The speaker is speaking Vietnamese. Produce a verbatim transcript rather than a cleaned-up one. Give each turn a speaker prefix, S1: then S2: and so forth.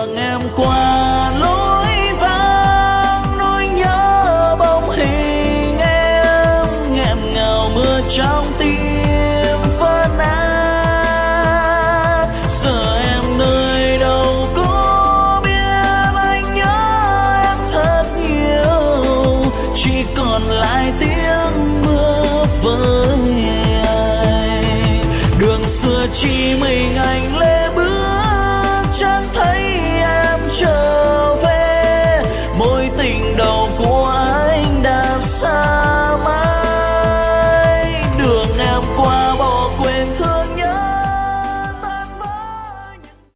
S1: đường em qua lối vắng, nỗi nhớ bóng hình em nghẹn ngào mưa trong tim vỡ nát. Giờ em nơi đâu có biết, anh nhớ em thật nhiều, chỉ còn lại tiếng mưa vơi.